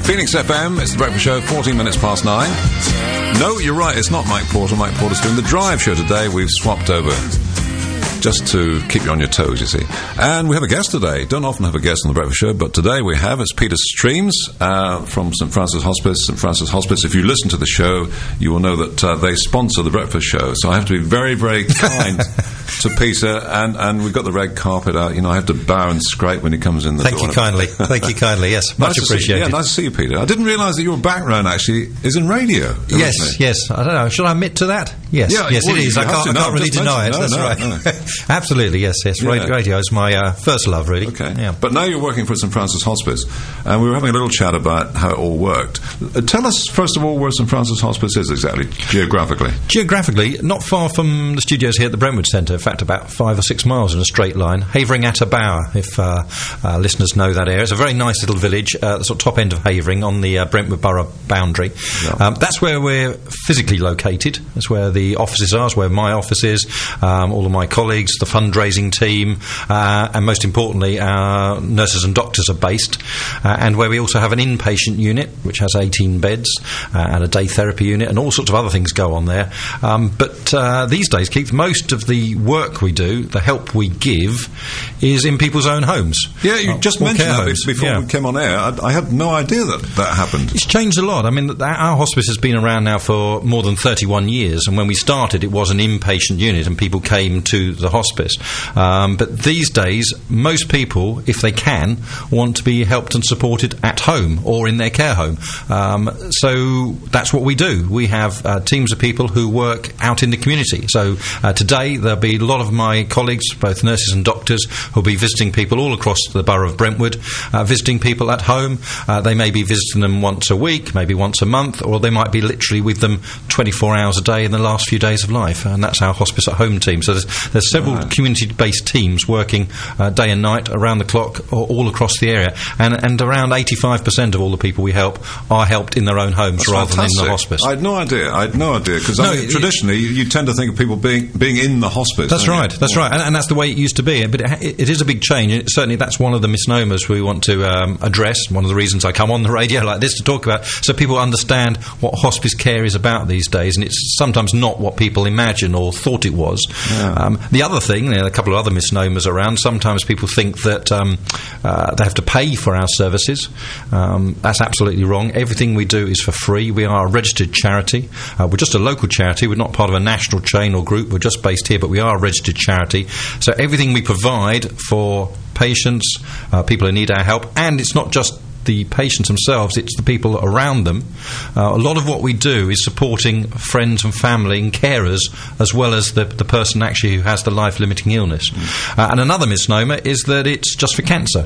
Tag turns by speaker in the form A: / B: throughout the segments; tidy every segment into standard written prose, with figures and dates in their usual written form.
A: Phoenix FM, it's The Breakfast Show, 14 minutes past 9. No, you're right, it's not Mike Porter. Mike Porter's doing the drive show today. We've swapped over just to keep you on your toes, you see. And we have a guest today. Don't often have a guest on The Breakfast Show, but today we have, it's Peter Streams from St Francis Hospice. St Francis Hospice, if you listen to the show, you will know that they sponsor The Breakfast Show. So I have to be very, very kind to Peter, and we've got the red carpet out. You know, I have to bow and scrape when he comes in the door.
B: Thank you kindly. Thank you kindly, yes. Much appreciated.
A: Nice to see you, Peter. I didn't realise that your background actually is in radio.
B: Yes. I don't know. Should I admit to that? Yes, yes, it is. I can't really deny it. That's right. No. Absolutely, yes. Yeah. Radio is my first love, really.
A: Okay.
B: Yeah.
A: But now you're working for St Francis Hospice, and we were having a little chat about how it all worked. Tell us, first of all, where St Francis Hospice is exactly, geographically.
B: Geographically, not far from the studios here at the Brentwood Centre. In fact, about 5 or 6 miles in a straight line. Havering Atta Bower, if listeners know that area. It's a very nice little village, the sort of top end of Havering on the Brentwood Borough boundary. Yeah. That's where we're physically located. That's where the offices are. That's where my office is. All of my colleagues, the fundraising team, and most importantly, our nurses and doctors are based. And where we also have an inpatient unit, which has 18 beds, and a day therapy unit, and all sorts of other things go on there. But these days, Keith, most of the work we do, the help we give, is in people's own homes.
A: Yeah, you just mentioned that before we came on air. I had no idea that happened.
B: It's changed a lot. I mean, our hospice has been around now for more than 31 years, and when we started, it was an inpatient unit, and people came to the hospice. But these days, most people, if they can, want to be helped and supported at home or in their care home. So that's what we do. We have teams of people who work out in the community. So today, there'll be a lot of my colleagues, both nurses and doctors, who'll be visiting people all across the borough of Brentwood, visiting people at home. They may be visiting them once a week, maybe once a month, or they might be literally with them 24 hours a day in the last few days of life. And that's our Hospice at Home team. So there's several community-based teams working day and night, around the clock, all across the area. And around 85% of all the people we help are helped in their own homes rather than in the hospice.
A: I had no idea, because traditionally you tend to think of people being in the hospice.
B: That's right. And that's the way it used to be. But it is a big change. Certainly that's one of the misnomers we want to address. One of the reasons I come on the radio like this to talk about, so people understand what hospice care is about these days. And it's sometimes not what people imagine or thought it was. Yeah. The other thing, there are a couple of other misnomers around. Sometimes people think that they have to pay for our services. That's absolutely wrong. Everything we do is for free. We are a registered charity. We're just a local charity. We're not part of a national chain or group. We're just based here, but we are a registered charity. So everything we provide for patients, people who need our help, and it's not just the patients themselves, it's the people around them. A lot of what we do is supporting friends and family and carers, as well as the person actually who has the life-limiting illness. And another misnomer is that it's just for cancer.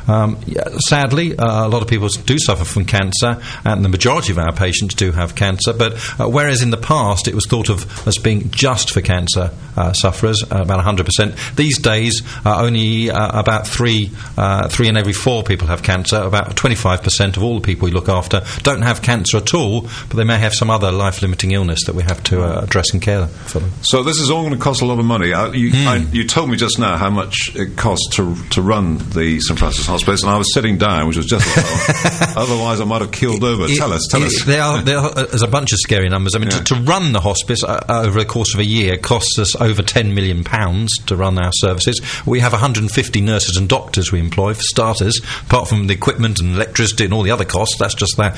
B: Sadly, a lot of people do suffer from cancer, and the majority of our patients do have cancer, but whereas in the past it was thought of as being just for cancer sufferers, about 100%, these days only about 3 in every 4 people have cancer. About 25% of all the people we look after don't have cancer at all, but they may have some other life-limiting illness that we have to address and care for them. So
A: this is all going to cost a lot of money. You told me just now how much it costs to run the St Francis Hospice, and I was sitting down, which was just otherwise I might have keeled over. Tell us.
B: There's a bunch of scary numbers. I mean, to run the hospice over the course of a year costs us over £10 million to run our services. We have 150 nurses and doctors we employ, for starters, apart from the equipment and electricity and all the other costs. That's just that.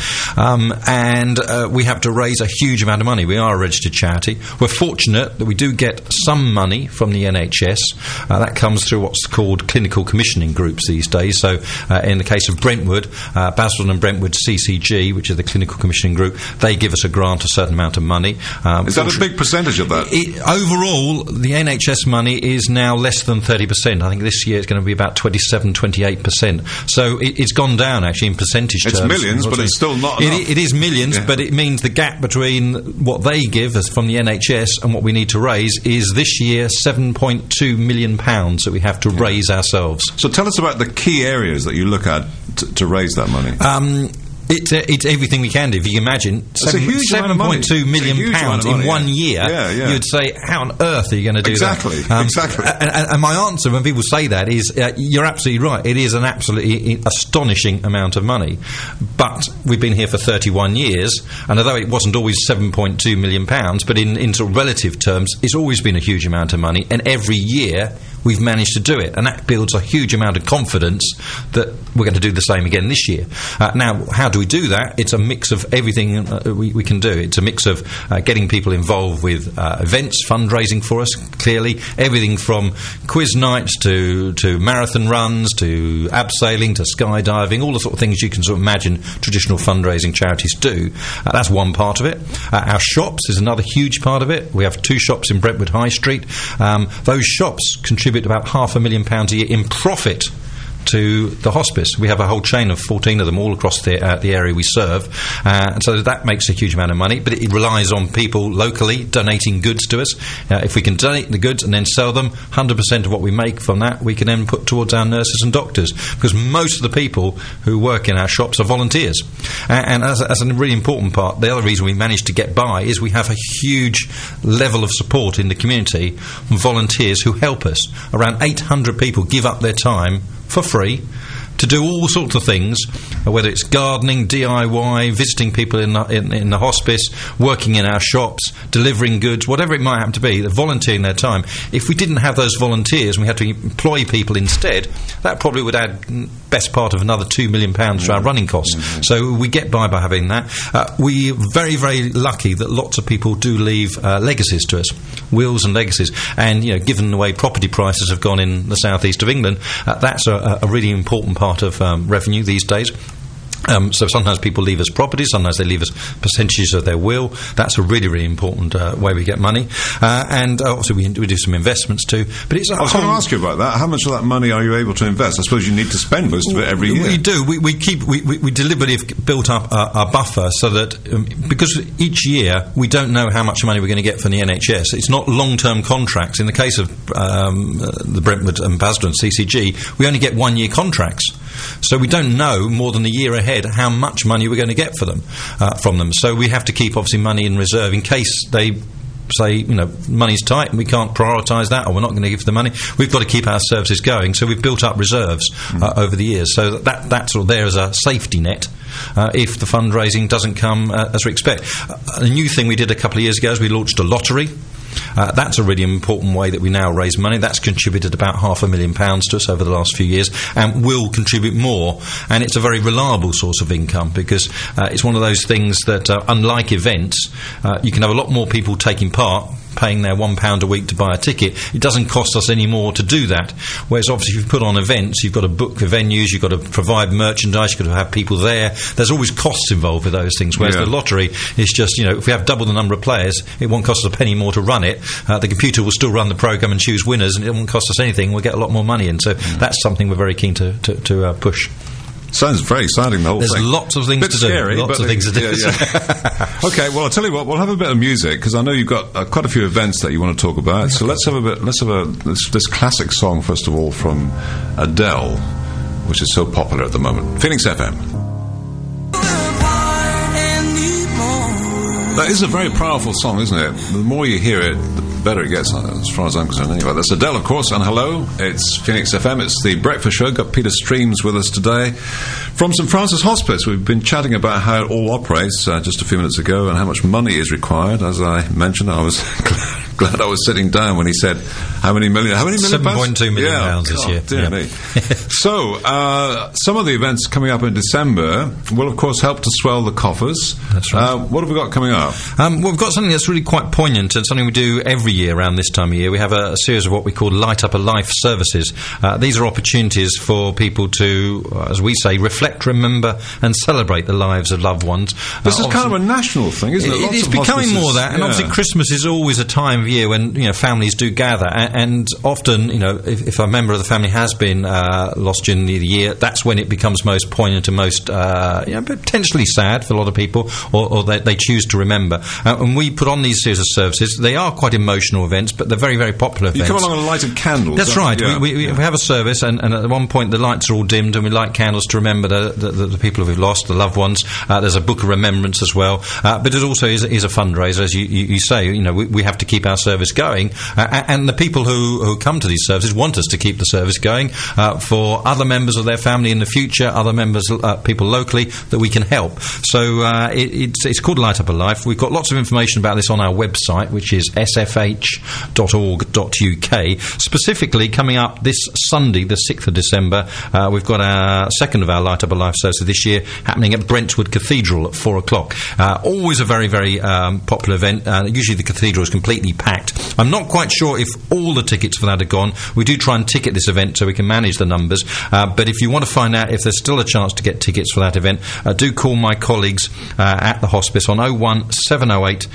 B: And we have to raise a huge amount of money. We are a registered charity. We're fortunate that we do get some money from the NHS. That comes through what's called clinical commissioning groups these days. So in the case of Brentwood, Basildon and Brentwood CCG, which is the clinical commissioning group, they give us a grant, a certain amount of money.
A: Is that a big percentage of that?
B: Overall, the NHS money is now less than 30%. I think this year it's going to be about 27-28%. So it's gone down, actually, in percentage terms.
A: It's millions, but it's still not enough.
B: It is millions, but it means the gap between what they give us from the NHS and what we need to raise is this year £7.2 million that we have to raise ourselves.
A: So tell us about the key areas that you look at to raise that money.
B: It's everything we can do. If you imagine, £7.2 million in 1 year, you'd say, how on earth are you going to do that?
A: Exactly.
B: And my answer when people say that is, you're absolutely right. It is an absolutely astonishing amount of money. But we've been here for 31 years, and although it wasn't always £7.2 million, but in sort of relative terms, it's always been a huge amount of money, and every year we've managed to do it, and that builds a huge amount of confidence that we're going to do the same again this year. Now, how do we do that? It's a mix of everything we can do. It's a mix of getting people involved with events, fundraising for us, clearly, everything from quiz nights to marathon runs to abseiling to skydiving, all the sort of things you can sort of imagine traditional fundraising charities do. That's one part of it. Our shops is another huge part of it. We have 2 shops in Brentwood High Street. Those shops contribute about £500,000 a year in profit to the hospice. We have a whole chain of 14 of them all across the area we serve, so that makes a huge amount of money, but it relies on people locally donating goods to us. If we can donate the goods and then sell them, 100% of what we make from that we can then put towards our nurses and doctors, because most of the people who work in our shops are volunteers. And as a really important part, the other reason we managed to get by is we have a huge level of support in the community from volunteers who help us. Around 800 people give up their time for free to do all sorts of things, whether it's gardening, DIY, visiting people in the hospice, working in our shops, delivering goods, whatever it might happen to be. They're volunteering their time. If we didn't have those volunteers and we had to employ people instead, that probably would add best part of another £2 million to our running costs. So we get by having that. We're very, very lucky that lots of people do leave legacies to us, wills and legacies. And given the way property prices have gone in the southeast of England, that's a really important part of revenue these days. So sometimes people leave us property, sometimes they leave us percentages of their will. That's a really, really important way we get money. And obviously we do some investments too. But it's
A: I was going to ask you about that. How much of that money are you able to invest? I suppose you need to spend most of it every year.
B: We do. We deliberately have built up a buffer so that because each year we don't know how much money we're going to get from the NHS. It's not long-term contracts. In the case of the Brentwood Ambassador and CCG, we only get 1-year contracts. So we don't know more than a year ahead how much money we're going to get from them. So we have to keep obviously money in reserve in case they say, money's tight and we can't prioritise that, or we're not going to give the money. We've got to keep our services going. So we've built up reserves over the years. So that's sort of there as a safety net if the fundraising doesn't come as we expect. A new thing we did a couple of years ago is we launched a lottery. That's a really important way that we now raise money. That's contributed about £500,000 to us over the last few years and will contribute more. And it's a very reliable source of income because it's one of those things that, unlike events, you can have a lot more people taking part, paying their £1 a week to buy a ticket. It doesn't cost us any more to do that. Whereas obviously if you put on events, you've got to book the venues, you've got to provide merchandise, you've got to have people there. There's always costs involved with those things. Whereas the lottery is just, if we have double the number of players, it won't cost us a penny more to run it. The computer will still run the programme and choose winners, and it won't cost us anything. We'll get a lot more money in. So that's something we're very keen to push.
A: Sounds very exciting, the whole thing.
B: There's lots of things to do.
A: Scary,
B: lots of things to do.
A: Okay, well, I'll tell you what, we'll have a bit of music, because I know you've got quite a few events that you want to talk about. So let's have this classic song, first of all, from Adele, which is so popular at the moment. Phoenix FM. That is a very powerful song, isn't it? The more you hear it, the better it gets, as far as I'm concerned. Anyway, that's Adele, of course, and hello, it's Phoenix FM, it's the Breakfast Show. Got Peter Streams with us today from St Francis Hospice. We've been chatting about how it all operates just a few minutes ago and how much money is required. As I mentioned, I was glad I was sitting down when he said how many million
B: £7.2 million this year.
A: Dear me. So some of the events coming up in December will of course help to swell the coffers.
B: That's right.
A: What have we got coming up?
B: Well, we've got something that's really quite poignant and something we do every year around this time of year. We have a series of what we call Light Up a Life services. These are opportunities for people to, as we say, reflect, remember and celebrate the lives of loved ones.
A: This is kind of a national thing, isn't it?
B: It's becoming more that, and obviously Christmas is always a time of year when, you know, families do gather, and often, you know, if a member of the family has been lost during the year, that's when it becomes most poignant and most, potentially sad for a lot of people, or they choose to remember. And we put on these series of services. They are quite emotional events, but they're very, very popular events.
A: You come along and lighted candles.
B: That's right. Yeah. We have a service, and at one point the lights are all dimmed, and we light candles to remember the people we've lost, the loved ones. There's a book of remembrance as well. But it also is a fundraiser, as you say. You know, we have to keep our service going, and the people who come to these services want us to keep the service going for other members of their family in the future, other members, people locally that we can help. So it's called Light Up a Life. We've got lots of information about this on our website, which is sfh.org.uk. Specifically, coming up this Sunday, the 6th of December, we've got our second of our Light Up a Life services this year happening at Brentwood Cathedral at 4 o'clock. Always a very, very popular event. Usually the cathedral is completely packed. I'm not quite sure if all the tickets for that are gone. We do try and ticket this event so we can manage the numbers. But if you want to find out if there's still a chance to get tickets for that event, do call my colleagues at the hospice on 01708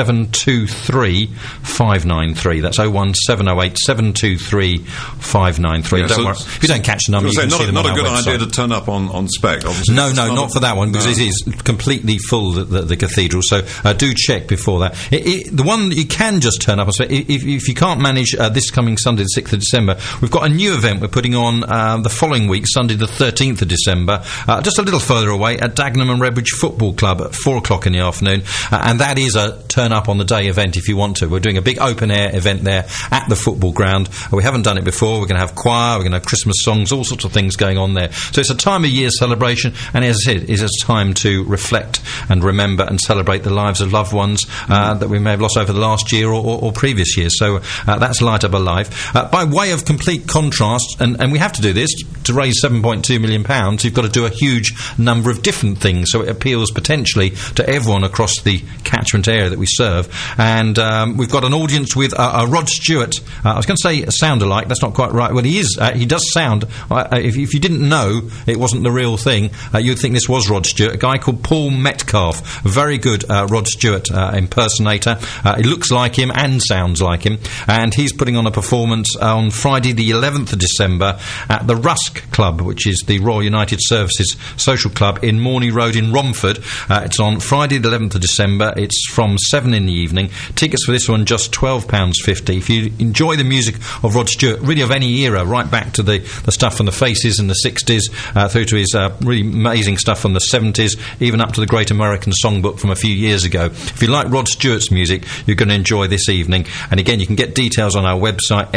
B: 723 593. That's 01708 723 593.
A: Yeah,
B: don't worry. If you don't catch the number, you can see them on our website.
A: Not a good idea to turn up on spec, obviously.
B: No, not for that one, because it is completely full, the cathedral, so do check before that. The one that you can just turn up on spec, if you can't manage this coming Sunday the 6th of December, we've got a new event we're putting on the following week, Sunday the 13th of December, just a little further away at Dagenham and Redbridge Football Club at 4 o'clock in the afternoon, and that is a turn up on the day event if you want to. We're doing a big open air event there at the football ground. We haven't done it before. We're going to have choir, we're going to have Christmas songs, all sorts of things going on there. So it's a time of year celebration, and as I said, it's a time to reflect and remember and celebrate the lives of loved ones that we may have lost over the last year or previous years. So that's Light Up a Life. By way of complete contrast, and we have to do this to raise £7.2 million, you've got to do a huge number of different things, so it appeals potentially to everyone across the catchment area that we serve. And we've got an audience with Rod Stewart. I was going to say sound-alike. That's not quite right. Well, he is. He does sound. If you didn't know it wasn't the real thing, you'd think this was Rod Stewart. A guy called Paul Metcalf. Very good Rod Stewart impersonator. He looks like him and sounds like him. And he's putting on a performance on Friday the 11th of December at the Rusk Club, which is the Royal United Services Social Club in Morney Road in Romford. It's on Friday the 11th of December. It's from 7 in the evening. Tickets for this one just £12.50. If you enjoy the music of Rod Stewart, really of any era, right back to the stuff from the Faces in the 60s, through to his really amazing stuff from the 70s, even up to the Great American Songbook from a few years ago. If you like Rod Stewart's music, you're going to enjoy this evening. And again, you can get details on our website,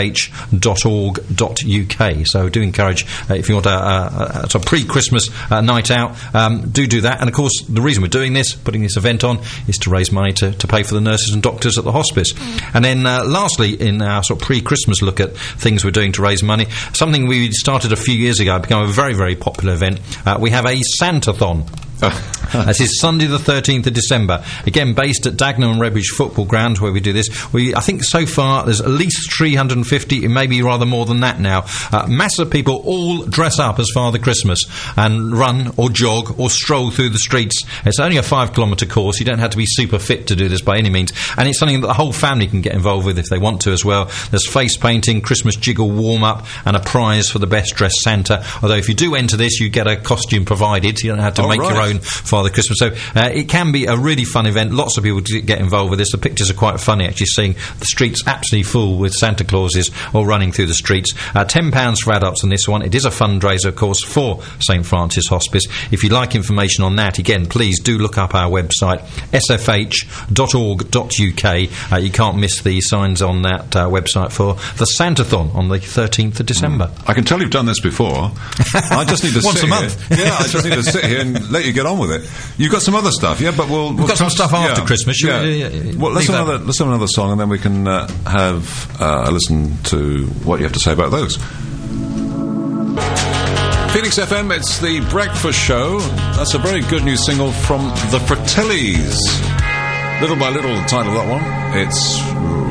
B: sfh.org.uk. So do encourage, if you want a pre-Christmas night out, do that. And of course, the reason we're doing this, putting this event on, is to raise money to pay for the nurses and doctors at the hospice. And then lastly, in our sort of pre-Christmas look at things we're doing to raise money, something we started a few years ago, become a very, very popular event. We have a Santathon. This is Sunday the 13th of December, again based at Dagenham and Redbridge Football Ground, where we do this. I think so far there's at least 350, maybe rather more than that now. Mass of people all dress up as Father Christmas and run or jog or stroll through the streets. It's only a 5-kilometre course. You don't have to be super fit to do this by any means, and it's something that the whole family can get involved with if they want to as well. There's face painting, Christmas jiggle warm-up, and a prize for the best dressed Santa, although if you do enter this you get a costume provided, so you don't have to make your own Father Christmas. So it can be a really fun event. Lots of people get involved with this. The pictures are quite funny, actually, seeing the streets absolutely full with Santa Clauses all running through the streets. £10 for adults on this one. It is a fundraiser, of course, for St Francis Hospice. If you'd like information on that, again, please do look up our website, sfh.org.uk. You can't miss the signs on that website for the Santathon on the 13th of December.
A: I can tell you've done this before. I just need to
B: once
A: sit
B: a month.
A: Here. Yeah, I just need to sit here and let you get on with it. You've got some other stuff, yeah, but we've
B: got some stuff after Christmas.
A: Well, let's have another song, and then we can have a listen to what you have to say about those. Phoenix FM, it's the Breakfast Show. That's a very good new single from the Fratellis. Little by Little, the title of that one. It's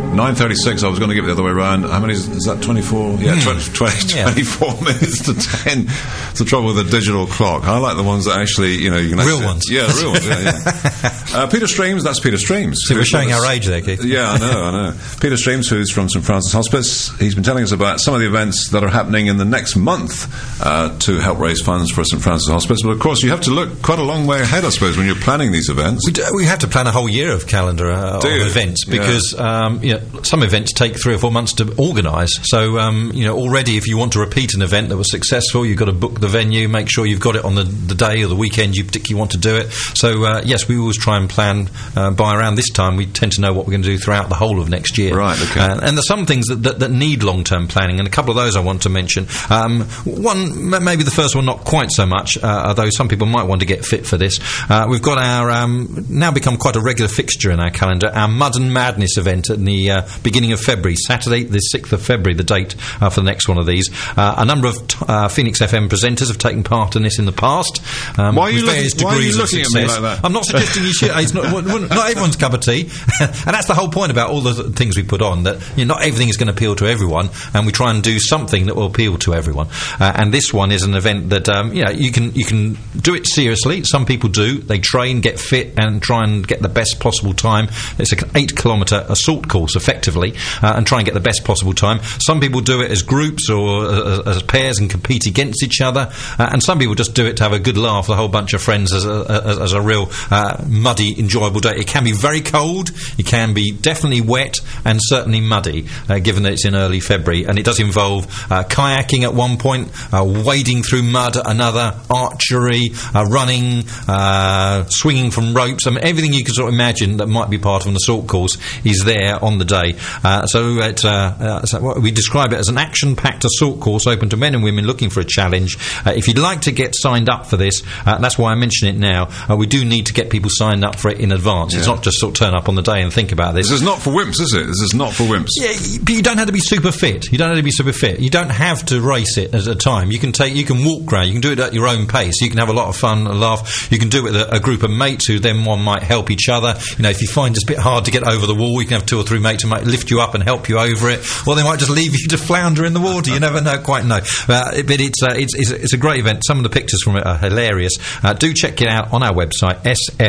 A: 9:36. I was going to give it the other way around. How many is that? 24? Yeah, 24 minutes to 10. It's the trouble with a digital clock. I like the ones that actually, you can
B: real ones.
A: Yeah, real ones. Yeah. Peter Streams. That's Peter Streams.
B: So we're showing our age there, Keith.
A: Yeah, I know. Peter Streams, who's from St Francis Hospice. He's been telling us about some of the events that are happening in the next month to help raise funds for St Francis Hospice. But of course, you have to look quite a long way ahead, I suppose, when you're planning these events.
B: We have to plan a whole year of calendar of events because some events take 3 or 4 months to organise. So already, if you want to repeat an event that was successful, you've got to book the venue, make sure you've got it on the day or the weekend you particularly want to do it. So yes, we always try and plan by around this time. We tend to know what we're going to do throughout the whole of next year.
A: Right. Okay.
B: And there's some things that need long-term planning, and a couple of those I want to mention. One, maybe the first one, not quite so much, although some people might want to get fit for this. We've got our now become quite a regular fixture in our calendar, our Mud and Madness event at the beginning of February, Saturday the 6th of February, the date for the next one of these. A number of Phoenix FM presenters have taken part in this in the past.
A: Why are you looking at me like that?
B: I'm not suggesting you should. It's not everyone's cup of tea. And that's the whole point about all the things we put on, that not everything is going to appeal to everyone, and we try and do something that will appeal to everyone. And this one is an event that you can do it seriously. Some people do. They train, get fit, and try and get the best possible time. It's an 8-kilometre assault course, effectively, and try and get the best possible time. Some people do it as groups or as pairs and compete against each other, and some people just do it to have a good laugh, a whole bunch of friends, as a real muddy, enjoyable day. It can be very cold, it can be definitely wet, and certainly muddy, given that it's in early February, and it does involve kayaking at one point, wading through mud at another, archery, running, swinging from ropes. I mean, everything you can sort of imagine that might be part of an assault course is there on the day. So we describe it as an action-packed assault course open to men and women looking for a challenge. If you'd like to get signed up for this, that's why I mention it now. We do need to get people signed up for it in advance. Yeah. It's not just sort of turn up on the day and think about this.
A: This is not for wimps, is it? This is not for wimps.
B: Yeah, but you don't have to be super fit. You don't have to race it at a time. You can walk around. You can do it at your own pace. You can have a lot of fun, a laugh. You can do it with a group of mates who then one might help each other. If you find it's a bit hard to get over the wall, you can have 2 or 3 mates who might lift you up and help you over it, or they might just leave you to flounder in the water. You never quite know. But it's a great event. Some of the pictures from it are hilarious. Do check it out on our website,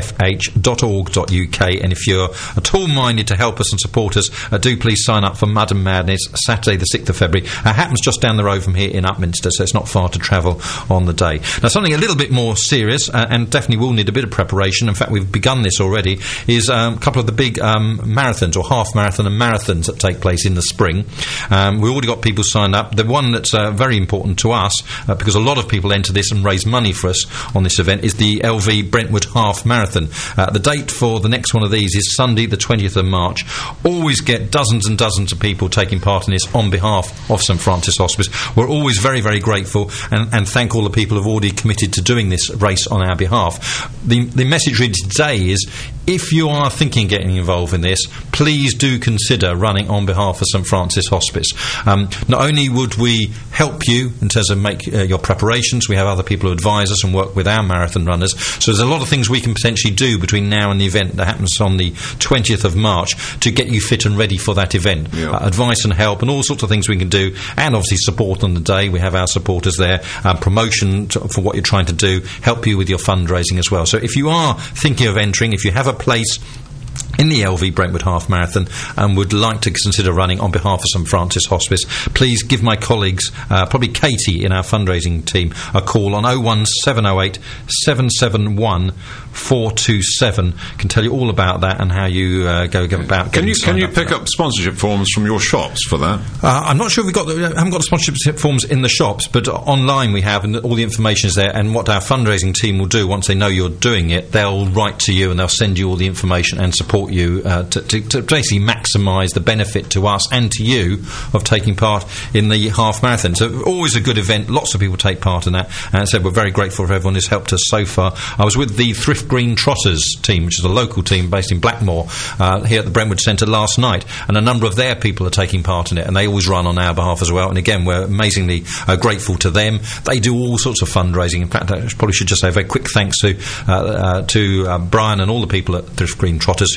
B: sfh.org.uk, and if you're at all minded to help us and support us, do please sign up for Mud and Madness, Saturday the 6th of February. Happens just down the road from here in Upminster, so it's not far to travel on the day. Now, something a little bit more serious, and definitely will need a bit of preparation, in fact we've begun this already, is a couple of the big marathons, or half marathon and marathons that take place in the spring. We've already got people signed up. The one that's very important to us, because a lot of people enter this and raise money for us on this event, is the LV Brentwood Half Marathon. The date for the next one of these is Sunday the 20th of March. Always get dozens and dozens of people taking part in this on behalf of St Francis Hospice. We're always very, very grateful and thank all the people who have already committed to doing this race on our behalf. The message really today is, if you are thinking of getting involved in this, please do consider running on behalf of St Francis Hospice. Not only would we help you in terms of make your preparations, we have other people who advise us and work with our marathon runners, so there's a lot of things we can potentially do between now and the event that happens on the 20th of March to get you fit and ready for that event. Yeah. Advice and help and all sorts of things we can do, and obviously support on the day. We have our supporters there, promotion for what you're trying to do, help you with your fundraising as well. So if you are thinking of entering, if you have a place in the LV Brentwood Half Marathon and would like to consider running on behalf of St Francis Hospice, please give my colleagues, probably Katie in our fundraising team, a call on 01708 771 427. Can tell you all about that and how you go about getting signed up.
A: Can you pick up sponsorship forms from your shops for that?
B: I'm not sure we haven't got the sponsorship forms in the shops, but online we have, and all the information is there. And what our fundraising team will do once they know you're doing it, they'll write to you and they'll send you all the information and support you to basically maximise the benefit to us and to you of taking part in the half marathon. So always a good event. Lots of people take part in that, and as I said, we're very grateful for everyone who's helped us so far. I was with the Thrift Green Trotters team, which is a local team based in Blackmore, here at the Brentwood Centre last night, and a number of their people are taking part in it, and they always run on our behalf as well. And again, we're amazingly grateful to them. They do all sorts of fundraising. In fact, I probably should just say a very quick thanks to Brian and all the people at Thrift Green Trotters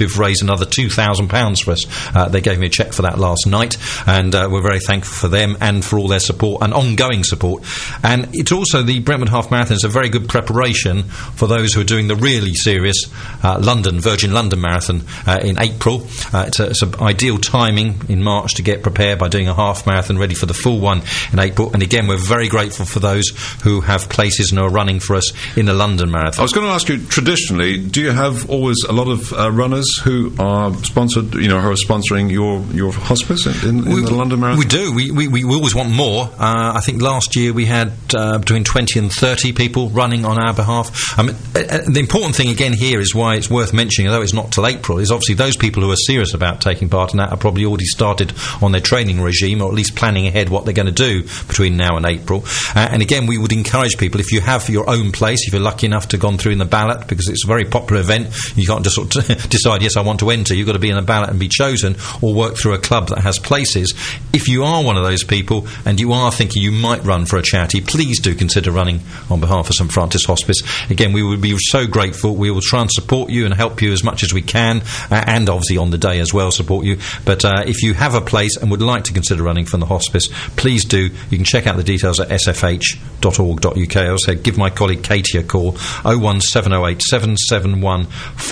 B: who've raised another £2,000 for us. They gave me a cheque for that last night, and we're very thankful for them and for all their support and ongoing support. And it's also, the Brentwood Half Marathon is a very good preparation for those who are doing the really serious Virgin London Marathon in April. It's an ideal timing in March to get prepared by doing a half marathon ready for the full one in April. And again, we're very grateful for those who have places and are running for us in the London Marathon.
A: I was going to ask you, traditionally, do you have always a lot of runners who are sponsored, who are sponsoring your hospice in the London Marathon?
B: We do. We always want more. I think last year we had between 20 and 30 people running on our behalf. The important thing again here is why it's worth mentioning, although it's not till April, is obviously those people who are serious about taking part in that are probably already started on their training regime, or at least planning ahead what they're going to do between now and April. And again, we would encourage people, if you have your own place, if you're lucky enough to have gone through in the ballot, because it's a very popular event, you can't just sort of decide, yes, I want to enter. You've got to be in a ballot and be chosen, or work through a club that has places. If you are one of those people and you are thinking you might run for a charity, please do consider running on behalf of St Francis Hospice. Again, we would be so grateful. We will try and support you and help you as much as we can, and obviously on the day as well support you. But if you have a place and would like to consider running from the hospice, please do. You can check out the details at sfh.org.uk. I also give my colleague Katie a call, 01708 771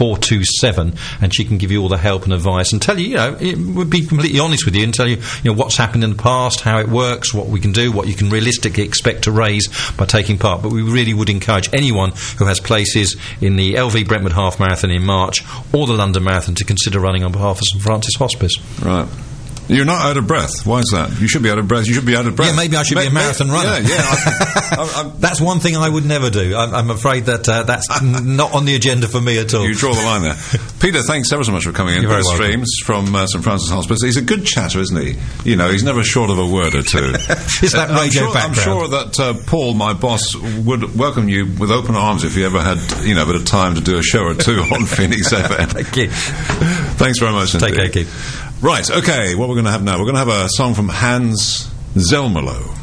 B: 427, and she can give you all the help and advice and tell you, it would be completely honest with you and tell you, what's happened in the past, how it works, what we can do, what you can realistically expect to raise by taking part. But we really would encourage anyone who has places in the LV Brentwood Half Marathon in March or the London Marathon to consider running on behalf of St Francis Hospice.
A: Right. You're not out of breath. Why is that? You should be out of breath. You should be out of breath.
B: Yeah, maybe I should be a marathon runner.
A: Yeah.
B: That's one thing I would never do. I'm afraid that that's not on the agenda for me at all.
A: You draw the line there. Peter, thanks ever so much for coming in.
B: You're very welcome.
A: Streams from St Francis Hospice. He's a good chatter, isn't he? He's never short of a word or two.
B: It's that radio background.
A: I'm sure that Paul, my boss, would welcome you with open arms if he ever had, a bit of time to do a show or two on Phoenix FM.
B: Thank you.
A: Thanks very much.
B: Take care, Keith.
A: Right, okay, what we're going to have now, we're going to have a song from Hans Zelmerlo.